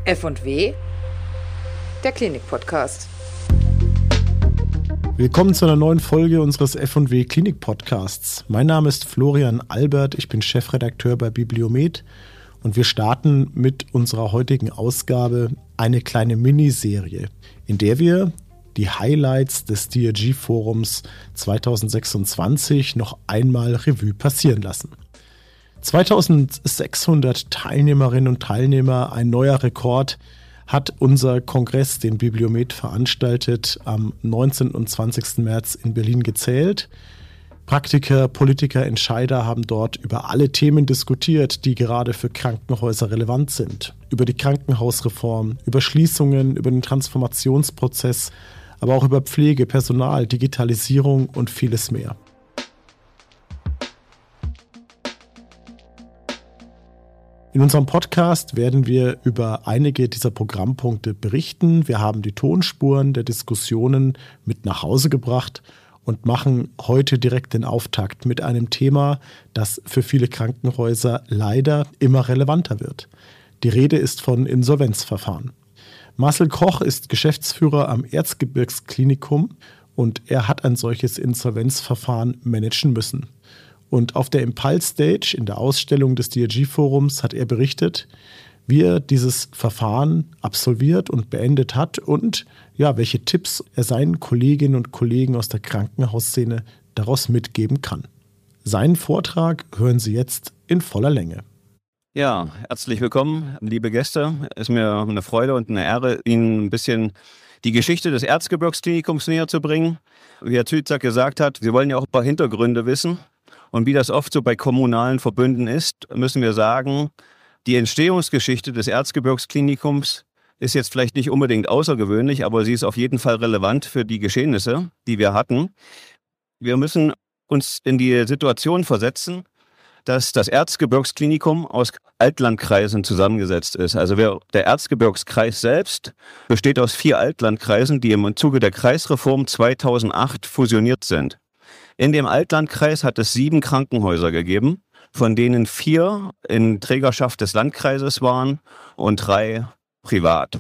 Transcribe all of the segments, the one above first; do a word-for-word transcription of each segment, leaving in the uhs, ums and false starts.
F und W, der Klinik-Podcast. Willkommen zu einer neuen Folge unseres F und W Klinik-Podcasts. Mein Name ist Florian Albert, ich bin Chefredakteur bei Bibliomet und wir starten mit unserer heutigen Ausgabe eine kleine Miniserie, in der wir die Highlights des D R G-Forums zwanzig sechsundzwanzig noch einmal Revue passieren lassen. zweitausendsechshundert Teilnehmerinnen und Teilnehmer, ein neuer Rekord, hat unser Kongress, den Bibliomet veranstaltet, am neunzehnten und zwanzigsten März in Berlin gezählt. Praktiker, Politiker, Entscheider haben dort über alle Themen diskutiert, die gerade für Krankenhäuser relevant sind. Über die Krankenhausreform, über Schließungen, über den Transformationsprozess, aber auch über Pflege, Personal, Digitalisierung und vieles mehr. In unserem Podcast werden wir über einige dieser Programmpunkte berichten. Wir haben die Tonspuren der Diskussionen mit nach Hause gebracht und machen heute direkt den Auftakt mit einem Thema, das für viele Krankenhäuser leider immer relevanter wird. Die Rede ist von Insolvenzverfahren. Marcel Koch ist Geschäftsführer am Erzgebirgsklinikum und er hat ein solches Insolvenzverfahren managen müssen. Und auf der Impulse Stage in der Ausstellung des D R G-Forums hat er berichtet, wie er dieses Verfahren absolviert und beendet hat und ja, welche Tipps er seinen Kolleginnen und Kollegen aus der Krankenhausszene daraus mitgeben kann. Seinen Vortrag hören Sie jetzt in voller Länge. Ja, herzlich willkommen, liebe Gäste. Es ist mir eine Freude und eine Ehre, Ihnen ein bisschen die Geschichte des Erzgebirgsklinikums näher zu bringen. Wie Herr Zützack gesagt hat, Sie wollen ja auch ein paar Hintergründe wissen. Und wie das oft so bei kommunalen Verbünden ist, müssen wir sagen, die Entstehungsgeschichte des Erzgebirgsklinikums ist jetzt vielleicht nicht unbedingt außergewöhnlich, aber sie ist auf jeden Fall relevant für die Geschehnisse, die wir hatten. Wir müssen uns in die Situation versetzen, dass das Erzgebirgsklinikum aus Altlandkreisen zusammengesetzt ist. Also der Erzgebirgskreis selbst besteht aus vier Altlandkreisen, die im Zuge der Kreisreform zweitausendacht fusioniert sind. In dem Altlandkreis hat es sieben Krankenhäuser gegeben, von denen vier in Trägerschaft des Landkreises waren und drei privat.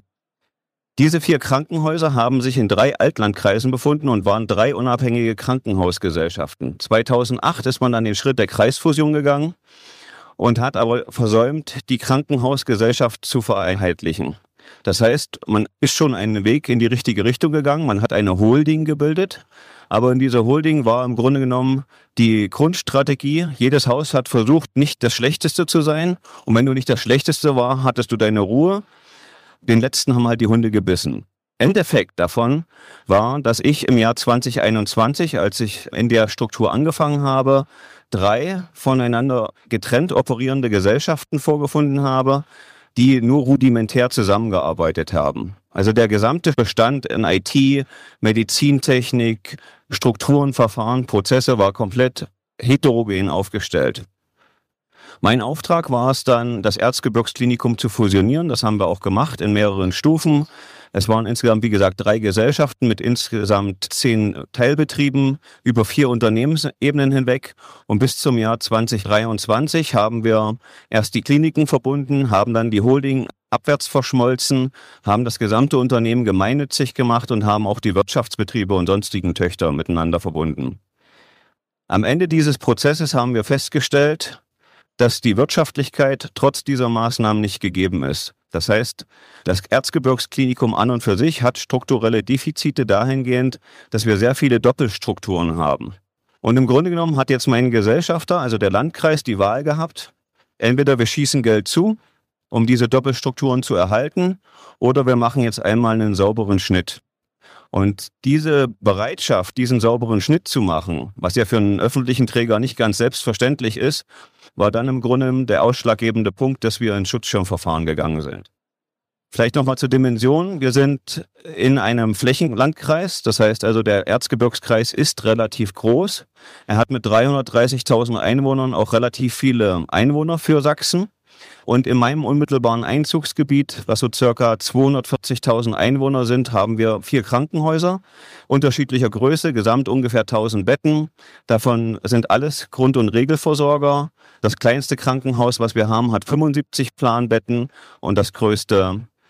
Diese vier Krankenhäuser haben sich in drei Altlandkreisen befunden und waren drei unabhängige Krankenhausgesellschaften. zweitausendacht ist man dann den Schritt der Kreisfusion gegangen und hat aber versäumt, die Krankenhausgesellschaft zu vereinheitlichen. Das heißt, man ist schon einen Weg in die richtige Richtung gegangen, man hat eine Holding gebildet. Aber in dieser Holding war im Grunde genommen die Grundstrategie, jedes Haus hat versucht, nicht das Schlechteste zu sein. Und wenn du nicht das Schlechteste war, hattest du deine Ruhe. Den letzten haben halt die Hunde gebissen. Endeffekt davon war, dass ich im Jahr zwanzig einundzwanzig, als ich in der Struktur angefangen habe, drei voneinander getrennt operierende Gesellschaften vorgefunden habe, die nur rudimentär zusammengearbeitet haben. Also der gesamte Bestand in I T, Medizintechnik, Strukturen, Verfahren, Prozesse war komplett heterogen aufgestellt. Mein Auftrag war es dann, das Erzgebirgsklinikum zu fusionieren. Das haben wir auch gemacht in mehreren Stufen. Es waren insgesamt, wie gesagt, drei Gesellschaften mit insgesamt zehn Teilbetrieben über vier Unternehmensebenen hinweg. Und bis zum Jahr zwanzig dreiundzwanzig haben wir erst die Kliniken verbunden, haben dann die Holding abwärts verschmolzen, haben das gesamte Unternehmen gemeinnützig gemacht und haben auch die Wirtschaftsbetriebe und sonstigen Töchter miteinander verbunden. Am Ende dieses Prozesses haben wir festgestellt, dass die Wirtschaftlichkeit trotz dieser Maßnahmen nicht gegeben ist. Das heißt, das Erzgebirgsklinikum an und für sich hat strukturelle Defizite dahingehend, dass wir sehr viele Doppelstrukturen haben. Und im Grunde genommen hat jetzt mein Gesellschafter, also der Landkreis, die Wahl gehabt, entweder wir schießen Geld zu, um diese Doppelstrukturen zu erhalten, oder wir machen jetzt einmal einen sauberen Schnitt. Und diese Bereitschaft, diesen sauberen Schnitt zu machen, was ja für einen öffentlichen Träger nicht ganz selbstverständlich ist, war dann im Grunde der ausschlaggebende Punkt, dass wir in Schutzschirmverfahren gegangen sind. Vielleicht nochmal zur Dimension. Wir sind in einem Flächenlandkreis, das heißt also der Erzgebirgskreis ist relativ groß. Er hat mit dreihundertdreißigtausend Einwohnern auch relativ viele Einwohner für Sachsen. Und in meinem unmittelbaren Einzugsgebiet, was so circa zweihundertvierzigtausend Einwohner sind, haben wir vier Krankenhäuser unterschiedlicher Größe, gesamt ungefähr tausend Betten. Davon sind alles Grund- und Regelversorger. Das kleinste Krankenhaus, was wir haben, hat fünfundsiebzig Planbetten und das größte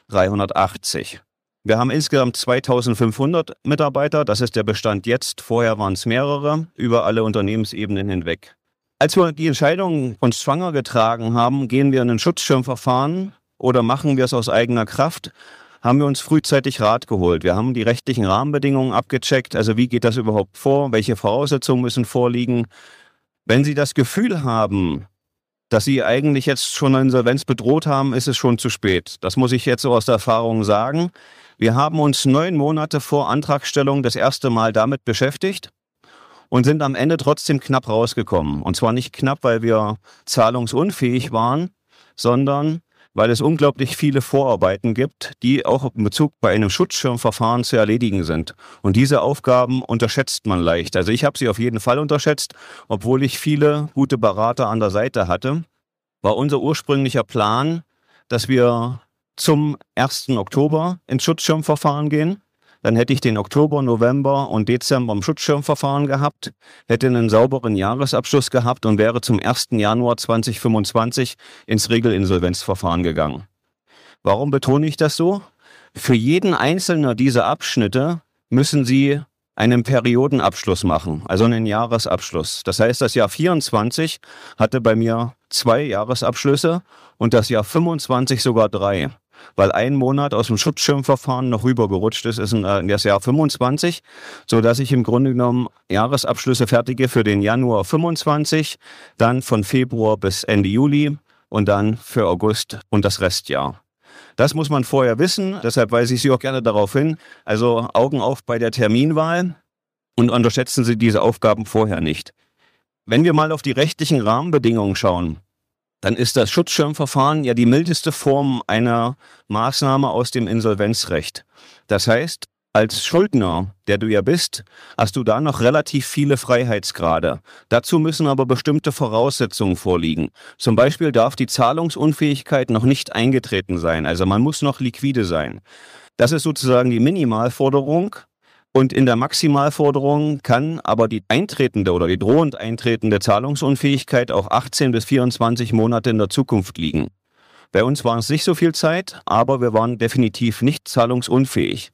dreihundertachtzig. Wir haben insgesamt zweitausendfünfhundert Mitarbeiter, das ist der Bestand jetzt, vorher waren es mehrere, über alle Unternehmensebenen hinweg. Als wir die Entscheidung von schwanger getragen haben, gehen wir in ein Schutzschirmverfahren oder machen wir es aus eigener Kraft, haben wir uns frühzeitig Rat geholt. Wir haben die rechtlichen Rahmenbedingungen abgecheckt, also wie geht das überhaupt vor, welche Voraussetzungen müssen vorliegen. Wenn Sie das Gefühl haben, dass Sie eigentlich jetzt schon eine Insolvenz bedroht haben, ist es schon zu spät. Das muss ich jetzt so aus der Erfahrung sagen. Wir haben uns neun Monate vor Antragstellung das erste Mal damit beschäftigt und sind am Ende trotzdem knapp rausgekommen. Und zwar nicht knapp, weil wir zahlungsunfähig waren, sondern weil es unglaublich viele Vorarbeiten gibt, die auch in Bezug bei einem Schutzschirmverfahren zu erledigen sind. Und diese Aufgaben unterschätzt man leicht. Also ich habe sie auf jeden Fall unterschätzt, obwohl ich viele gute Berater an der Seite hatte. War unser ursprünglicher Plan, dass wir zum ersten Oktober ins Schutzschirmverfahren gehen. Dann hätte ich den Oktober, November und Dezember im Schutzschirmverfahren gehabt, hätte einen sauberen Jahresabschluss gehabt und wäre zum ersten Januar zweitausendfünfundzwanzig ins Regelinsolvenzverfahren gegangen. Warum betone ich das so? Für jeden einzelnen dieser Abschnitte müssen Sie einen Periodenabschluss machen, also einen Jahresabschluss. Das heißt, das Jahr vierundzwanzig hatte bei mir zwei Jahresabschlüsse und das Jahr fünfundzwanzig sogar drei. Weil ein Monat aus dem Schutzschirmverfahren noch rübergerutscht ist, ist in das Jahr fünfundzwanzig, sodass ich im Grunde genommen Jahresabschlüsse fertige für den Januar fünfundzwanzig, dann von Februar bis Ende Juli und dann für August und das Restjahr. Das muss man vorher wissen, deshalb weise ich Sie auch gerne darauf hin. Also Augen auf bei der Terminwahl und unterschätzen Sie diese Aufgaben vorher nicht. Wenn wir mal auf die rechtlichen Rahmenbedingungen schauen, dann ist das Schutzschirmverfahren ja die mildeste Form einer Maßnahme aus dem Insolvenzrecht. Das heißt, als Schuldner, der du ja bist, hast du da noch relativ viele Freiheitsgrade. Dazu müssen aber bestimmte Voraussetzungen vorliegen. Zum Beispiel darf die Zahlungsunfähigkeit noch nicht eingetreten sein. Also man muss noch liquide sein. Das ist sozusagen die Minimalforderung. Und in der Maximalforderung kann aber die eintretende oder die drohend eintretende Zahlungsunfähigkeit auch achtzehn bis vierundzwanzig Monate in der Zukunft liegen. Bei uns war es nicht so viel Zeit, aber wir waren definitiv nicht zahlungsunfähig.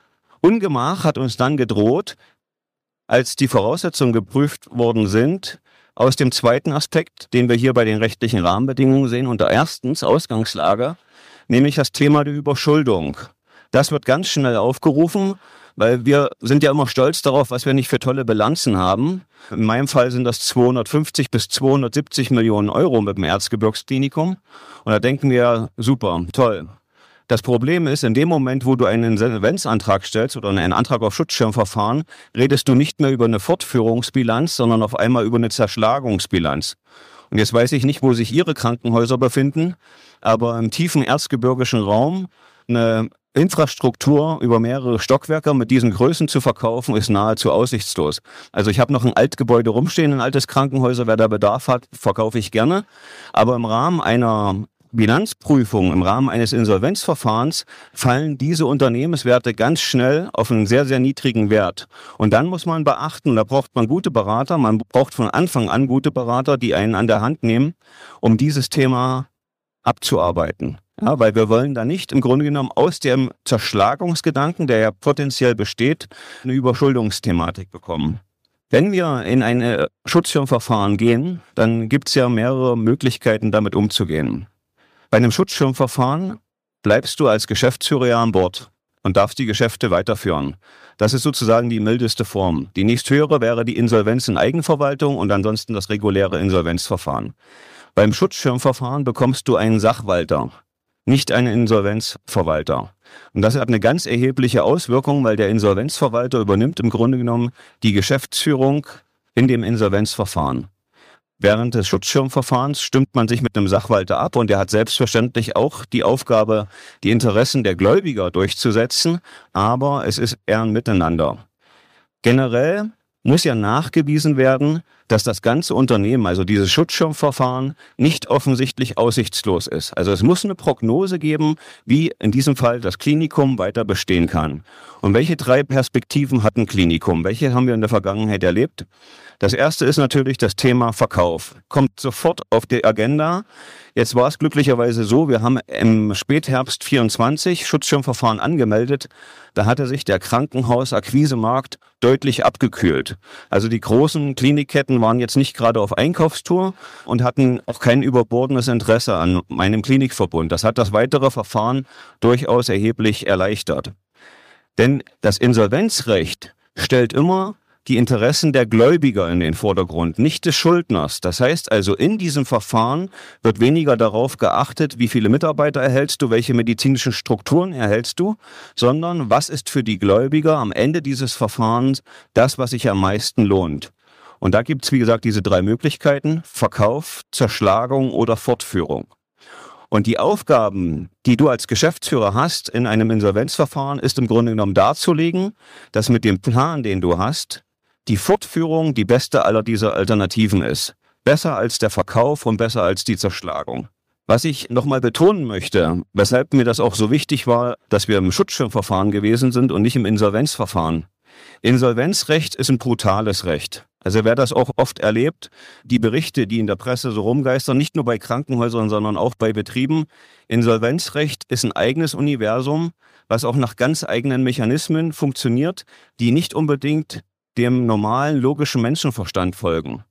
Ungemach hat uns dann gedroht, als die Voraussetzungen geprüft worden sind, aus dem zweiten Aspekt, den wir hier bei den rechtlichen Rahmenbedingungen sehen, unter erstens Ausgangslage, nämlich das Thema der Überschuldung. Das wird ganz schnell aufgerufen, weil wir sind ja immer stolz darauf, was wir nicht für tolle Bilanzen haben. In meinem Fall sind das zweihundertfünfzig bis zweihundertsiebzig Millionen Euro mit dem Erzgebirgsklinikum. Und da denken wir, super, toll. Das Problem ist, in dem Moment, wo du einen Insolvenzantrag stellst oder einen Antrag auf Schutzschirmverfahren, redest du nicht mehr über eine Fortführungsbilanz, sondern auf einmal über eine Zerschlagungsbilanz. Und jetzt weiß ich nicht, wo sich Ihre Krankenhäuser befinden, aber im tiefen erzgebirgischen Raum eine Infrastruktur über mehrere Stockwerke mit diesen Größen zu verkaufen, ist nahezu aussichtslos. Also ich habe noch ein Altgebäude rumstehen, ein altes Krankenhäuser, wer da Bedarf hat, verkaufe ich gerne. Aber im Rahmen einer Bilanzprüfung, im Rahmen eines Insolvenzverfahrens fallen diese Unternehmenswerte ganz schnell auf einen sehr, sehr niedrigen Wert. Und dann muss man beachten, da braucht man gute Berater, man braucht von Anfang an gute Berater, die einen an der Hand nehmen, um dieses Thema abzuarbeiten. Ja, weil wir wollen da nicht im Grunde genommen aus dem Zerschlagungsgedanken, der ja potenziell besteht, eine Überschuldungsthematik bekommen. Wenn wir in ein Schutzschirmverfahren gehen, dann gibt es ja mehrere Möglichkeiten, damit umzugehen. Bei einem Schutzschirmverfahren bleibst du als Geschäftsführer ja an Bord und darfst die Geschäfte weiterführen. Das ist sozusagen die mildeste Form. Die nächsthöhere wäre die Insolvenz in Eigenverwaltung und ansonsten das reguläre Insolvenzverfahren. Beim Schutzschirmverfahren bekommst du einen Sachwalter, nicht einen Insolvenzverwalter. Und das hat eine ganz erhebliche Auswirkung, weil der Insolvenzverwalter übernimmt im Grunde genommen die Geschäftsführung in dem Insolvenzverfahren. Während des Schutzschirmverfahrens stimmt man sich mit einem Sachwalter ab und der hat selbstverständlich auch die Aufgabe, die Interessen der Gläubiger durchzusetzen, aber es ist eher ein Miteinander. Generell muss ja nachgewiesen werden, dass das ganze Unternehmen, also dieses Schutzschirmverfahren, nicht offensichtlich aussichtslos ist. Also es muss eine Prognose geben, wie in diesem Fall das Klinikum weiter bestehen kann. Und welche drei Perspektiven hat ein Klinikum? Welche haben wir in der Vergangenheit erlebt? Das erste ist natürlich das Thema Verkauf. Kommt sofort auf die Agenda. Jetzt war es glücklicherweise so, wir haben im Spätherbst vierundzwanzig Schutzschirmverfahren angemeldet. Da hatte sich der Krankenhausakquisemarkt deutlich abgekühlt. Also die großen Klinikketten waren jetzt nicht gerade auf Einkaufstour und hatten auch kein überbordendes Interesse an meinem Klinikverbund. Das hat das weitere Verfahren durchaus erheblich erleichtert. Denn das Insolvenzrecht stellt immer die Interessen der Gläubiger in den Vordergrund, nicht des Schuldners. Das heißt also, in diesem Verfahren wird weniger darauf geachtet, wie viele Mitarbeiter erhältst du, welche medizinischen Strukturen erhältst du, sondern was ist für die Gläubiger am Ende dieses Verfahrens das, was sich am meisten lohnt. Und da gibt es, wie gesagt, diese drei Möglichkeiten: Verkauf, Zerschlagung oder Fortführung. Und die Aufgaben, die du als Geschäftsführer hast in einem Insolvenzverfahren, ist im Grunde genommen darzulegen, dass mit dem Plan, den du hast, die Fortführung die beste aller dieser Alternativen ist. Besser als der Verkauf und besser als die Zerschlagung. Was ich nochmal betonen möchte, weshalb mir das auch so wichtig war, dass wir im Schutzschirmverfahren gewesen sind und nicht im Insolvenzverfahren. Insolvenzrecht ist ein brutales Recht. Also wer das auch oft erlebt, die Berichte, die in der Presse so rumgeistern, nicht nur bei Krankenhäusern, sondern auch bei Betrieben. Insolvenzrecht ist ein eigenes Universum, was auch nach ganz eigenen Mechanismen funktioniert, die nicht unbedingt dem normalen logischen Menschenverstand folgen.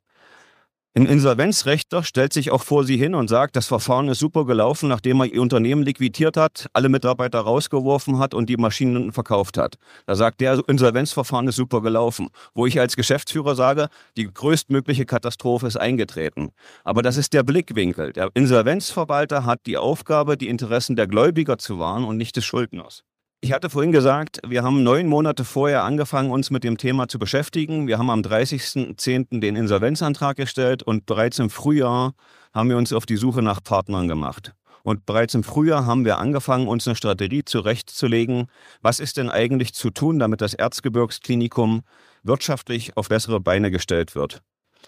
Ein Insolvenzrechtler stellt sich auch vor Sie hin und sagt, das Verfahren ist super gelaufen, nachdem er Ihr Unternehmen liquidiert hat, alle Mitarbeiter rausgeworfen hat und die Maschinen verkauft hat. Da sagt der, Insolvenzverfahren ist super gelaufen. Wo ich als Geschäftsführer sage, die größtmögliche Katastrophe ist eingetreten. Aber das ist der Blickwinkel. Der Insolvenzverwalter hat die Aufgabe, die Interessen der Gläubiger zu wahren und nicht des Schuldners. Ich hatte vorhin gesagt, wir haben neun Monate vorher angefangen, uns mit dem Thema zu beschäftigen. Wir haben am dreißigsten zehnten den Insolvenzantrag gestellt und bereits im Frühjahr haben wir uns auf die Suche nach Partnern gemacht. Und bereits im Frühjahr haben wir angefangen, uns eine Strategie zurechtzulegen. Was ist denn eigentlich zu tun, damit das Erzgebirgsklinikum wirtschaftlich auf bessere Beine gestellt wird?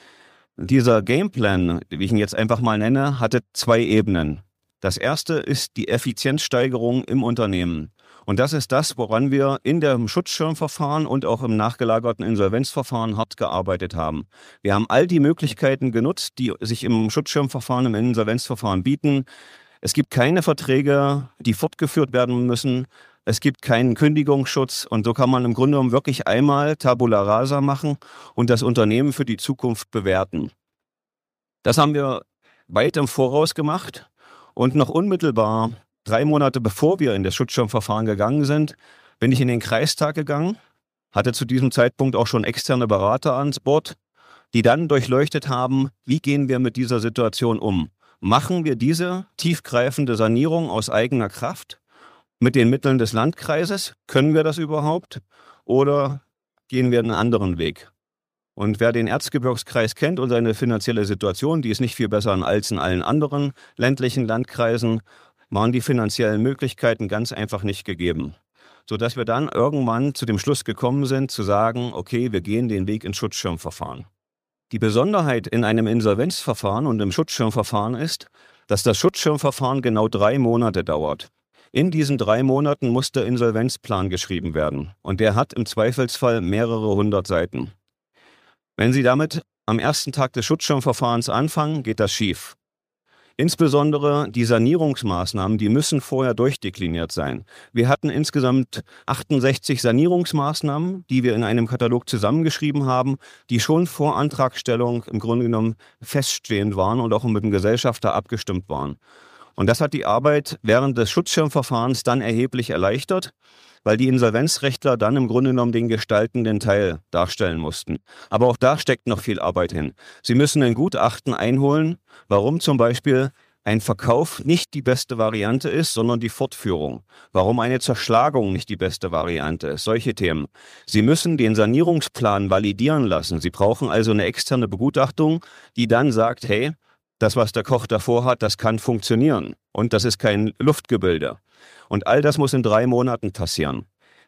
Dieser Gameplan, wie ich ihn jetzt einfach mal nenne, hatte zwei Ebenen. Das erste ist die Effizienzsteigerung im Unternehmen. Und das ist das, woran wir in dem Schutzschirmverfahren und auch im nachgelagerten Insolvenzverfahren hart gearbeitet haben. Wir haben all die Möglichkeiten genutzt, die sich im Schutzschirmverfahren, im Insolvenzverfahren bieten. Es gibt keine Verträge, die fortgeführt werden müssen. Es gibt keinen Kündigungsschutz. Und so kann man im Grunde genommen wirklich einmal Tabula rasa machen und das Unternehmen für die Zukunft bewerten. Das haben wir weit im Voraus gemacht und noch unmittelbar Drei Monate bevor wir in das Schutzschirmverfahren gegangen sind, bin ich in den Kreistag gegangen, hatte zu diesem Zeitpunkt auch schon externe Berater ans Bord, die dann durchleuchtet haben, wie gehen wir mit dieser Situation um? Machen wir diese tiefgreifende Sanierung aus eigener Kraft mit den Mitteln des Landkreises? Können wir das überhaupt? Oder gehen wir einen anderen Weg? Und wer den Erzgebirgskreis kennt und seine finanzielle Situation, die ist nicht viel besser als in allen anderen ländlichen Landkreisen, waren die finanziellen Möglichkeiten ganz einfach nicht gegeben. Sodass wir dann irgendwann zu dem Schluss gekommen sind, zu sagen, okay, wir gehen den Weg ins Schutzschirmverfahren. Die Besonderheit in einem Insolvenzverfahren und im Schutzschirmverfahren ist, dass das Schutzschirmverfahren genau drei Monate dauert. In diesen drei Monaten muss der Insolvenzplan geschrieben werden. Und der hat im Zweifelsfall mehrere hundert Seiten. Wenn Sie damit am ersten Tag des Schutzschirmverfahrens anfangen, geht das schief. Insbesondere die Sanierungsmaßnahmen, die müssen vorher durchdekliniert sein. Wir hatten insgesamt achtundsechzig Sanierungsmaßnahmen, die wir in einem Katalog zusammengeschrieben haben, die schon vor Antragstellung im Grunde genommen feststehend waren und auch mit dem Gesellschafter abgestimmt waren. Und das hat die Arbeit während des Schutzschirmverfahrens dann erheblich erleichtert, weil die Insolvenzrechtler dann im Grunde genommen den gestaltenden Teil darstellen mussten. Aber auch da steckt noch viel Arbeit hin. Sie müssen ein Gutachten einholen, warum zum Beispiel ein Verkauf nicht die beste Variante ist, sondern die Fortführung. Warum eine Zerschlagung nicht die beste Variante ist. Solche Themen. Sie müssen den Sanierungsplan validieren lassen. Sie brauchen also eine externe Begutachtung, die dann sagt, hey, das, was der Koch davor hat, das kann funktionieren. Und das ist kein Luftgebilde. Und all das muss in drei Monaten passieren.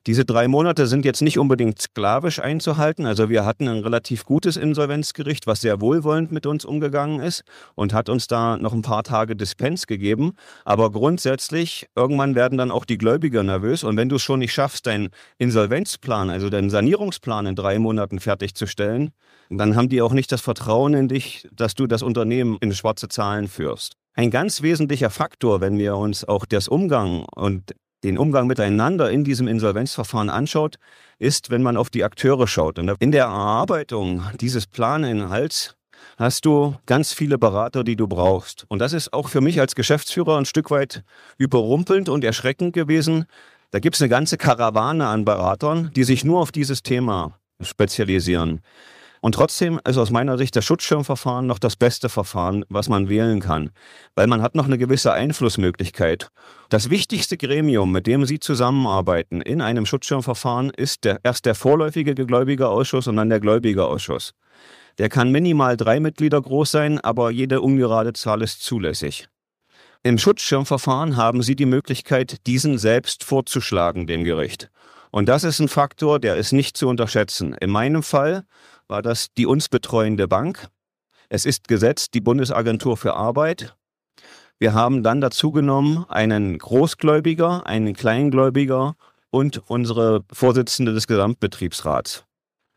Diese drei Monate sind jetzt nicht unbedingt sklavisch einzuhalten. Also wir hatten ein relativ gutes Insolvenzgericht, was sehr wohlwollend mit uns umgegangen ist und hat uns da noch ein paar Tage Dispens gegeben. Aber grundsätzlich, irgendwann werden dann auch die Gläubiger nervös. Und wenn du es schon nicht schaffst, deinen Insolvenzplan, also deinen Sanierungsplan in drei Monaten fertigzustellen, dann haben die auch nicht das Vertrauen in dich, dass du das Unternehmen in schwarze Zahlen führst. Ein ganz wesentlicher Faktor, wenn wir uns auch das Umgang und den Umgang miteinander in diesem Insolvenzverfahren anschaut, ist, wenn man auf die Akteure schaut. Und in der Erarbeitung dieses Planinhalts hast du ganz viele Berater, die du brauchst. Und das ist auch für mich als Geschäftsführer ein Stück weit überrumpelnd und erschreckend gewesen. Da gibt es eine ganze Karawane an Beratern, die sich nur auf dieses Thema spezialisieren. Und trotzdem ist aus meiner Sicht das Schutzschirmverfahren noch das beste Verfahren, was man wählen kann. Weil man hat noch eine gewisse Einflussmöglichkeit. Das wichtigste Gremium, mit dem Sie zusammenarbeiten in einem Schutzschirmverfahren, ist der, erst der vorläufige Gläubigerausschuss und dann der Gläubigerausschuss. Der kann minimal drei Mitglieder groß sein, aber jede ungerade Zahl ist zulässig. Im Schutzschirmverfahren haben Sie die Möglichkeit, diesen selbst vorzuschlagen, dem Gericht. Und das ist ein Faktor, der ist nicht zu unterschätzen. In meinem Fall war das die uns betreuende Bank. Es ist gesetzt die Bundesagentur für Arbeit. Wir haben dann dazu genommen einen Großgläubiger, einen Kleingläubiger und unsere Vorsitzende des Gesamtbetriebsrats.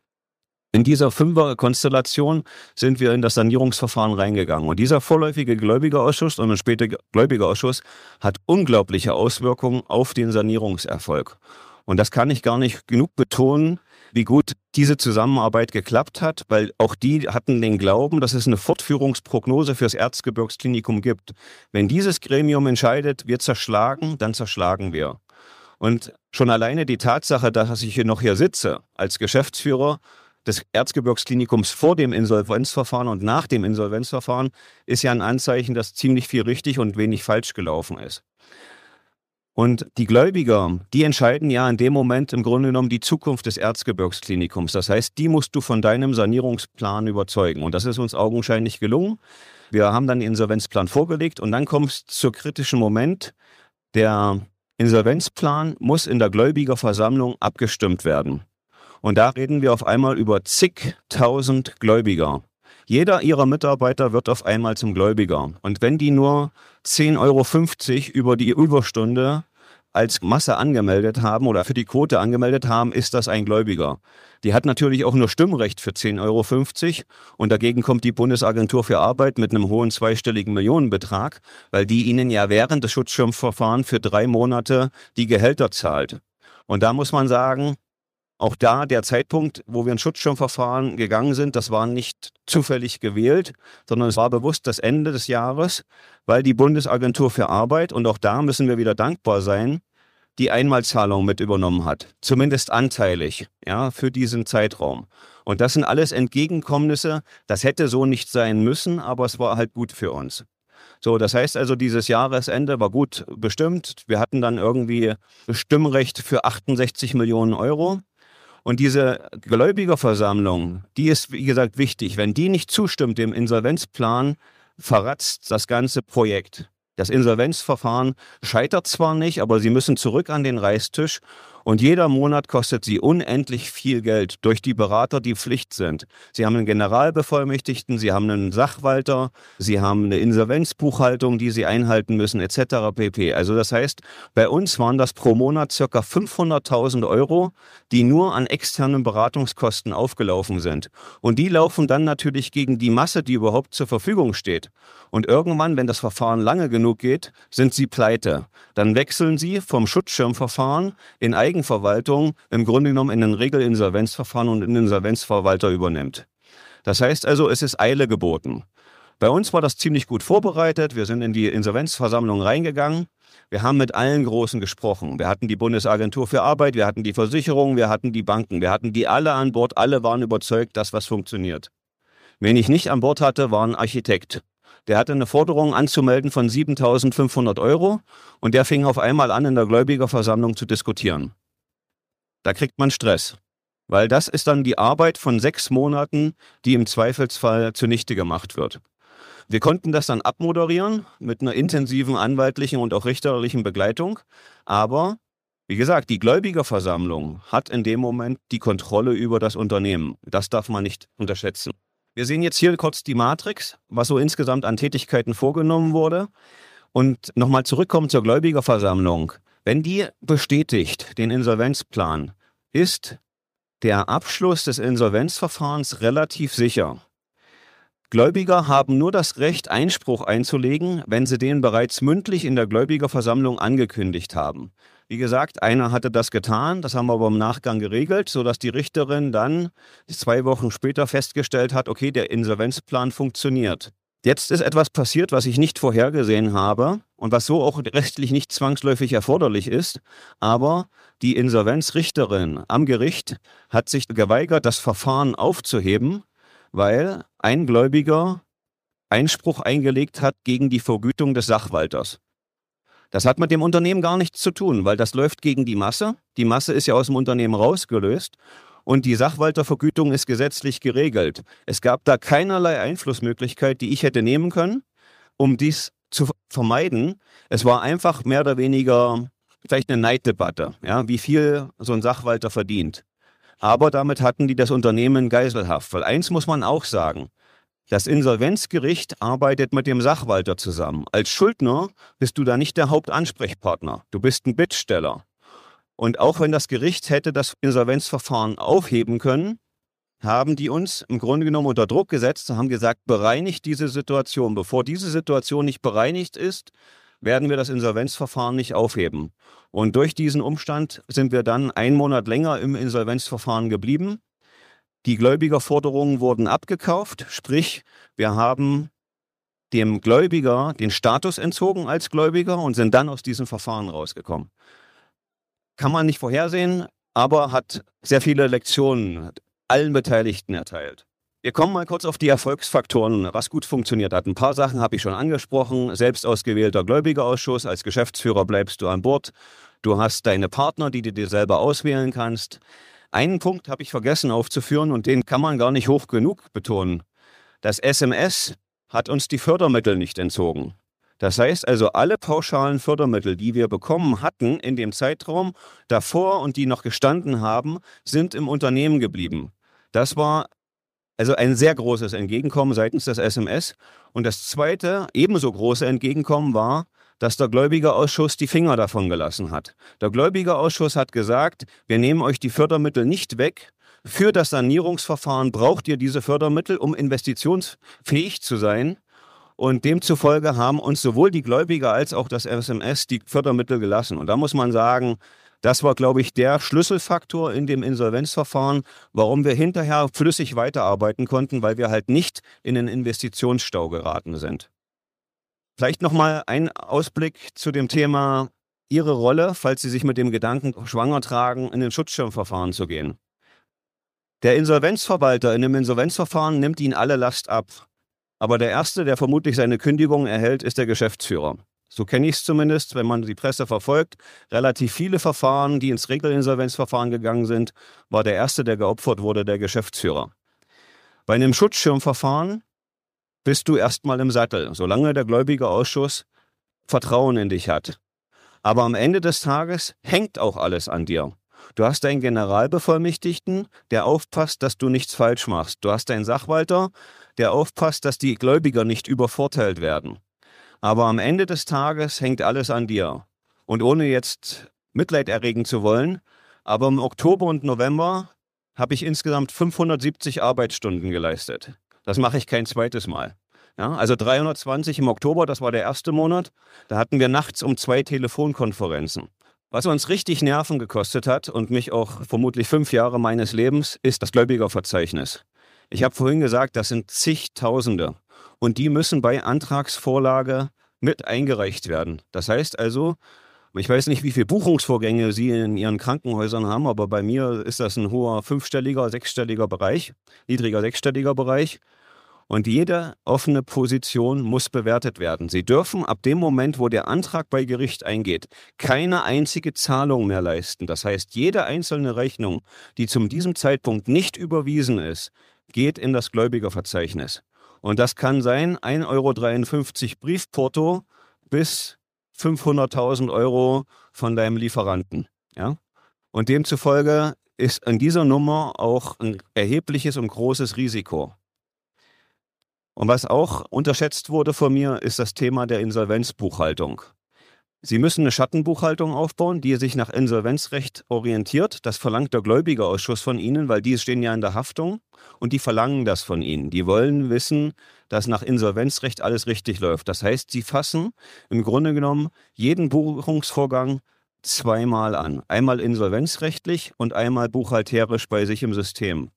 In dieser Fünfer-Konstellation sind wir in das Sanierungsverfahren reingegangen. Und dieser vorläufige Gläubigerausschuss und ein später Gläubigerausschuss hat unglaubliche Auswirkungen auf den Sanierungserfolg. Und das kann ich gar nicht genug betonen, wie gut diese Zusammenarbeit geklappt hat, weil auch die hatten den Glauben, dass es eine Fortführungsprognose fürs Erzgebirgsklinikum gibt. Wenn dieses Gremium entscheidet, wir zerschlagen, dann zerschlagen wir. Und schon alleine die Tatsache, dass ich hier noch hier sitze als Geschäftsführer des Erzgebirgsklinikums vor dem Insolvenzverfahren und nach dem Insolvenzverfahren, ist ja ein Anzeichen, dass ziemlich viel richtig und wenig falsch gelaufen ist. Und die Gläubiger, die entscheiden ja in dem Moment im Grunde genommen die Zukunft des Erzgebirgsklinikums. Das heißt, die musst du von deinem Sanierungsplan überzeugen. Und das ist uns augenscheinlich gelungen. Wir haben dann den Insolvenzplan vorgelegt und dann kommt es zur kritischen Moment. Der Insolvenzplan muss in der Gläubigerversammlung abgestimmt werden. Und da reden wir auf einmal über zigtausend Gläubiger. Jeder ihrer Mitarbeiter wird auf einmal zum Gläubiger. Und wenn die nur zehn Euro fünfzig über die Überstunde als Masse angemeldet haben oder für die Quote angemeldet haben, ist das ein Gläubiger. Die hat natürlich auch nur Stimmrecht für zehn Euro fünfzig und dagegen kommt die Bundesagentur für Arbeit mit einem hohen zweistelligen Millionenbetrag, weil die ihnen ja während des Schutzschirmverfahrens für drei Monate die Gehälter zahlt. Und da muss man sagen, auch da der Zeitpunkt, wo wir ins Schutzschirmverfahren gegangen sind, das war nicht zufällig gewählt, sondern es war bewusst das Ende des Jahres, weil die Bundesagentur für Arbeit, und auch da müssen wir wieder dankbar sein, die Einmalzahlung mit übernommen hat, zumindest anteilig, ja, für diesen Zeitraum. Und das sind alles Entgegenkommnisse, das hätte so nicht sein müssen, aber es war halt gut für uns. So, das heißt also, dieses Jahresende war gut bestimmt. Wir hatten dann irgendwie Stimmrecht für achtundsechzig Millionen Euro. Und diese Gläubigerversammlung, die ist, wie gesagt, wichtig. Wenn die nicht zustimmt dem Insolvenzplan, verratzt das ganze Projekt. Das Insolvenzverfahren scheitert zwar nicht, aber sie müssen zurück an den Reißtisch. Und jeder Monat kostet sie unendlich viel Geld durch die Berater, die Pflicht sind. Sie haben einen Generalbevollmächtigten, sie haben einen Sachwalter, sie haben eine Insolvenzbuchhaltung, die sie einhalten müssen, et cetera pp. Also das heißt, bei uns waren das pro Monat ca. fünfhunderttausend Euro, die nur an externen Beratungskosten aufgelaufen sind. Und die laufen dann natürlich gegen die Masse, die überhaupt zur Verfügung steht. Und irgendwann, wenn das Verfahren lange genug geht, sind sie pleite. Dann wechseln sie vom Schutzschirmverfahren in Eigenverwaltung im Grunde genommen in ein Regelinsolvenzverfahren und ein Insolvenzverwalter übernimmt. Das heißt also, es ist Eile geboten. Bei uns war das ziemlich gut vorbereitet. Wir sind in die Insolvenzversammlung reingegangen. Wir haben mit allen Großen gesprochen. Wir hatten die Bundesagentur für Arbeit, wir hatten die Versicherungen, wir hatten die Banken. Wir hatten die alle an Bord. Alle waren überzeugt, dass was funktioniert. Wen ich nicht an Bord hatte, war ein Architekt. Der hatte eine Forderung anzumelden von siebentausendfünfhundert Euro und der fing auf einmal an, in der Gläubigerversammlung zu diskutieren. Da kriegt man Stress, weil das ist dann die Arbeit von sechs Monaten, die im Zweifelsfall zunichte gemacht wird. Wir konnten das dann abmoderieren mit einer intensiven anwaltlichen und auch richterlichen Begleitung, aber Wie gesagt, die Gläubigerversammlung hat in dem Moment die Kontrolle über das Unternehmen. Das darf man nicht unterschätzen. Wir sehen jetzt hier kurz die Matrix, was so insgesamt an Tätigkeiten vorgenommen wurde. Und nochmal zurückkommen zur Gläubigerversammlung. Wenn die bestätigt den Insolvenzplan, ist der Abschluss des Insolvenzverfahrens relativ sicher. Gläubiger haben nur das Recht, Einspruch einzulegen, wenn sie den bereits mündlich in der Gläubigerversammlung angekündigt haben. Wie gesagt, einer hatte das getan, das haben wir aber im Nachgang geregelt, sodass die Richterin dann zwei Wochen später festgestellt hat, okay, der Insolvenzplan funktioniert. Jetzt ist etwas passiert, was ich nicht vorhergesehen habe und was so auch rechtlich nicht zwangsläufig erforderlich ist, aber die Insolvenzrichterin am Gericht hat sich geweigert, das Verfahren aufzuheben, weil ein Gläubiger Einspruch eingelegt hat gegen die Vergütung des Sachwalters. Das hat mit dem Unternehmen gar nichts zu tun, weil das läuft gegen die Masse. Die Masse ist ja aus dem Unternehmen rausgelöst und die Sachwaltervergütung ist gesetzlich geregelt. Es gab da keinerlei Einflussmöglichkeit, die ich hätte nehmen können, um dies zu vermeiden. Es war einfach mehr oder weniger vielleicht eine Neiddebatte, ja, wie viel so ein Sachwalter verdient. Aber damit hatten die das Unternehmen geiselhaft. Weil eins muss man auch sagen, das Insolvenzgericht arbeitet mit dem Sachwalter zusammen. Als Schuldner bist du da nicht der Hauptansprechpartner. Du bist ein Bittsteller. Und auch wenn das Gericht hätte das Insolvenzverfahren aufheben können, haben die uns im Grunde genommen unter Druck gesetzt und haben gesagt, bereinigt diese Situation. Bevor diese Situation nicht bereinigt ist, werden wir das Insolvenzverfahren nicht aufheben. Und durch diesen Umstand sind wir dann einen Monat länger im Insolvenzverfahren geblieben. Die Gläubigerforderungen wurden abgekauft, sprich, wir haben dem Gläubiger den Status entzogen als Gläubiger und sind dann aus diesem Verfahren rausgekommen. Kann man nicht vorhersehen, aber hat sehr viele Lektionen allen Beteiligten erteilt. Wir kommen mal kurz auf die Erfolgsfaktoren, was gut funktioniert hat. Ein paar Sachen habe ich schon angesprochen. Selbst ausgewählter Gläubigerausschuss, als Geschäftsführer bleibst du an Bord. Du hast deine Partner, die du dir selber auswählen kannst. Einen Punkt habe ich vergessen aufzuführen und den kann man gar nicht hoch genug betonen. Das S M S hat uns die Fördermittel nicht entzogen. Das heißt also, alle pauschalen Fördermittel, die wir bekommen hatten in dem Zeitraum davor und die noch gestanden haben, sind im Unternehmen geblieben. Das war also ein sehr großes Entgegenkommen seitens des S M S. Und das zweite, ebenso große Entgegenkommen war, dass der Gläubigerausschuss die Finger davon gelassen hat. Der Gläubigerausschuss hat gesagt, wir nehmen euch die Fördermittel nicht weg. Für das Sanierungsverfahren braucht ihr diese Fördermittel, um investitionsfähig zu sein. Und demzufolge haben uns sowohl die Gläubiger als auch das S M S die Fördermittel gelassen. Und da muss man sagen, das war, glaube ich, der Schlüsselfaktor in dem Insolvenzverfahren, warum wir hinterher flüssig weiterarbeiten konnten, weil wir halt nicht in den Investitionsstau geraten sind. Vielleicht nochmal ein Ausblick zu dem Thema Ihre Rolle, falls Sie sich mit dem Gedanken schwanger tragen, in den Schutzschirmverfahren zu gehen. Der Insolvenzverwalter in dem Insolvenzverfahren nimmt Ihnen alle Last ab. Aber der Erste, der vermutlich seine Kündigung erhält, ist der Geschäftsführer. So kenne ich es zumindest, wenn man die Presse verfolgt. Relativ viele Verfahren, die ins Regelinsolvenzverfahren gegangen sind, war der Erste, der geopfert wurde, der Geschäftsführer. Bei einem Schutzschirmverfahren bist du erstmal im Sattel, solange der Gläubigerausschuss Vertrauen in dich hat. Aber am Ende des Tages hängt auch alles an dir. Du hast deinen Generalbevollmächtigten, der aufpasst, dass du nichts falsch machst. Du hast deinen Sachwalter, der aufpasst, dass die Gläubiger nicht übervorteilt werden. Aber am Ende des Tages hängt alles an dir. Und ohne jetzt Mitleid erregen zu wollen, aber im Oktober und November habe ich insgesamt fünfhundertsiebzig Arbeitsstunden geleistet. Das mache ich kein zweites Mal. Ja, also dreihundertzwanzig im Oktober, das war der erste Monat. Da hatten wir nachts um zwei Telefonkonferenzen. Was uns richtig Nerven gekostet hat und mich auch vermutlich fünf Jahre meines Lebens, ist das Gläubigerverzeichnis. Ich habe vorhin gesagt, das sind zigtausende. Und die müssen bei Antragsvorlage mit eingereicht werden. Das heißt also, ich weiß nicht, wie viele Buchungsvorgänge Sie in Ihren Krankenhäusern haben, aber bei mir ist das ein hoher fünfstelliger, sechsstelliger Bereich, niedriger sechsstelliger Bereich. Und jede offene Position muss bewertet werden. Sie dürfen ab dem Moment, wo der Antrag bei Gericht eingeht, keine einzige Zahlung mehr leisten. Das heißt, jede einzelne Rechnung, die zu diesem Zeitpunkt nicht überwiesen ist, geht in das Gläubigerverzeichnis. Und das kann sein ein Euro dreiundfünfzig Briefporto bis fünfhunderttausend Euro von deinem Lieferanten. Ja? Und demzufolge ist an dieser Nummer auch ein erhebliches und großes Risiko. Und was auch unterschätzt wurde von mir, ist das Thema der Insolvenzbuchhaltung. Sie müssen eine Schattenbuchhaltung aufbauen, die sich nach Insolvenzrecht orientiert. Das verlangt der Gläubigerausschuss von Ihnen, weil die stehen ja in der Haftung und die verlangen das von Ihnen. Die wollen wissen, dass nach Insolvenzrecht alles richtig läuft. Das heißt, sie fassen im Grunde genommen jeden Buchungsvorgang zweimal an. Einmal insolvenzrechtlich und einmal buchhalterisch bei sich im System.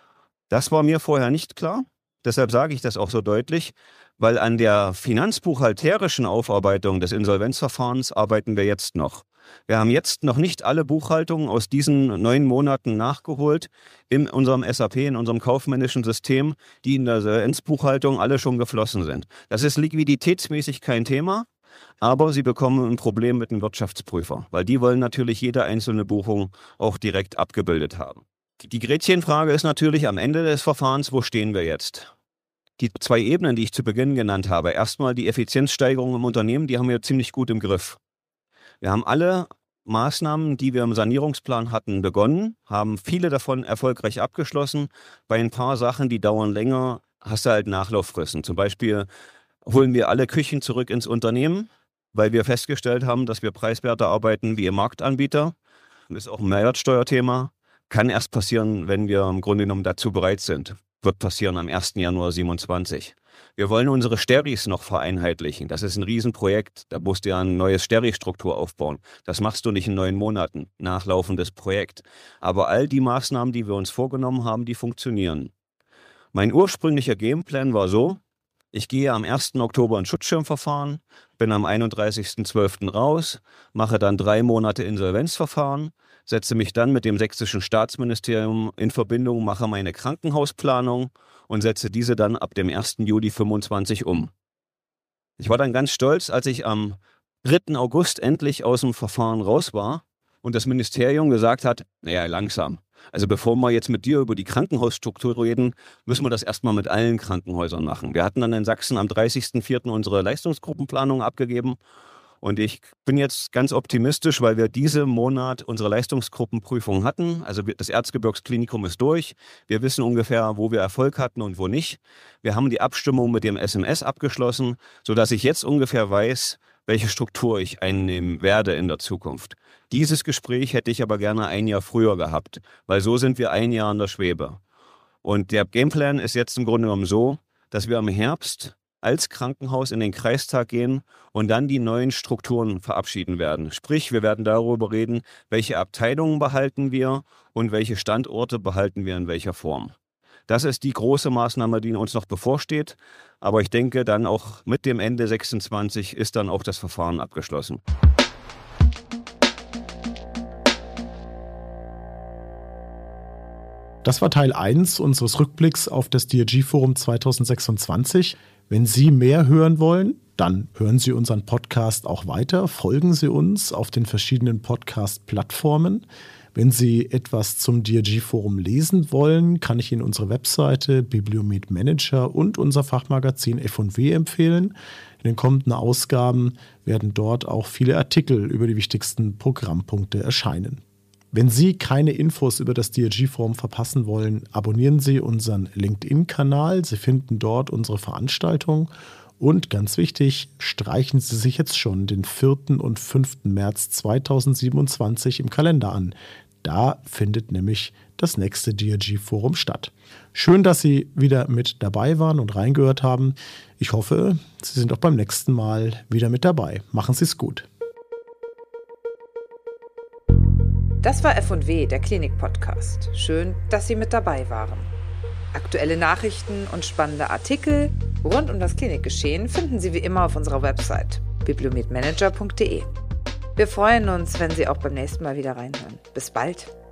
Das war mir vorher nicht klar. Deshalb sage ich das auch so deutlich, weil an der finanzbuchhalterischen Aufarbeitung des Insolvenzverfahrens arbeiten wir jetzt noch. Wir haben jetzt noch nicht alle Buchhaltungen aus diesen neun Monaten nachgeholt in unserem S A P, in unserem kaufmännischen System, die in der Insolvenzbuchhaltung alle schon geflossen sind. Das ist liquiditätsmäßig kein Thema, aber Sie bekommen ein Problem mit dem Wirtschaftsprüfer, weil die wollen natürlich jede einzelne Buchung auch direkt abgebildet haben. Die Gretchenfrage ist natürlich am Ende des Verfahrens, wo stehen wir jetzt? Die zwei Ebenen, die ich zu Beginn genannt habe, erstmal die Effizienzsteigerung im Unternehmen, die haben wir ziemlich gut im Griff. Wir haben alle Maßnahmen, die wir im Sanierungsplan hatten, begonnen, haben viele davon erfolgreich abgeschlossen. Bei ein paar Sachen, die dauern länger, hast du halt Nachlauffristen. Zum Beispiel holen wir alle Küchen zurück ins Unternehmen, weil wir festgestellt haben, dass wir preiswerter arbeiten wie ihr Marktanbieter. Das ist auch ein Mehrwertsteuerthema. Kann erst passieren, wenn wir im Grunde genommen dazu bereit sind. Wird passieren am ersten Januar siebenundzwanzig. Wir wollen unsere Steris noch vereinheitlichen. Das ist ein Riesenprojekt. Da musst du ja eine neue Steri-Struktur aufbauen. Das machst du nicht in neun Monaten. Nachlaufendes Projekt. Aber all die Maßnahmen, die wir uns vorgenommen haben, die funktionieren. Mein ursprünglicher Gameplan war so: Ich gehe am ersten Oktober ein Schutzschirmverfahren, bin am einunddreißigsten zwölften raus, mache dann drei Monate Insolvenzverfahren, setze mich dann mit dem sächsischen Staatsministerium in Verbindung, mache meine Krankenhausplanung und setze diese dann ab dem ersten Juli fünfundzwanzig um. Ich war dann ganz stolz, als ich am dritten August endlich aus dem Verfahren raus war und das Ministerium gesagt hat, naja, langsam. Also bevor wir jetzt mit dir über die Krankenhausstruktur reden, müssen wir das erstmal mit allen Krankenhäusern machen. Wir hatten dann in Sachsen am dreißigsten vierten unsere Leistungsgruppenplanung abgegeben. Und ich bin jetzt ganz optimistisch, weil wir diesen Monat unsere Leistungsgruppenprüfung hatten. Also das Erzgebirgsklinikum ist durch. Wir wissen ungefähr, wo wir Erfolg hatten und wo nicht. Wir haben die Abstimmung mit dem S M S abgeschlossen, sodass ich jetzt ungefähr weiß, welche Struktur ich einnehmen werde in der Zukunft. Dieses Gespräch hätte ich aber gerne ein Jahr früher gehabt, weil so sind wir ein Jahr in der Schwebe. Und der Gameplan ist jetzt im Grunde genommen so, dass wir im Herbst als Krankenhaus in den Kreistag gehen und dann die neuen Strukturen verabschieden werden. Sprich, wir werden darüber reden, welche Abteilungen behalten wir und welche Standorte behalten wir in welcher Form. Das ist die große Maßnahme, die uns noch bevorsteht. Aber ich denke, dann auch mit dem Ende sechsundzwanzig ist dann auch das Verfahren abgeschlossen. Das war Teil eins unseres Rückblicks auf das D R G-Forum zweitausendsechsundzwanzig. Wenn Sie mehr hören wollen, dann hören Sie unseren Podcast auch weiter. Folgen Sie uns auf den verschiedenen Podcast-Plattformen. Wenn Sie etwas zum D R G-Forum lesen wollen, kann ich Ihnen unsere Webseite Bibliomet Manager und unser Fachmagazin F und W empfehlen. In den kommenden Ausgaben werden dort auch viele Artikel über die wichtigsten Programmpunkte erscheinen. Wenn Sie keine Infos über das D R G-Forum verpassen wollen, abonnieren Sie unseren LinkedIn-Kanal. Sie finden dort unsere Veranstaltung. Und ganz wichtig, streichen Sie sich jetzt schon den vierten und fünften März zweitausendsiebenundzwanzig im Kalender an. Da findet nämlich das nächste D R G-Forum statt. Schön, dass Sie wieder mit dabei waren und reingehört haben. Ich hoffe, Sie sind auch beim nächsten Mal wieder mit dabei. Machen Sie es gut. Das war F und W, der Klinik-Podcast. Schön, dass Sie mit dabei waren. Aktuelle Nachrichten und spannende Artikel rund um das Klinikgeschehen finden Sie wie immer auf unserer Website bibliometmanager punkt de. Wir freuen uns, wenn Sie auch beim nächsten Mal wieder reinhören. Bis bald!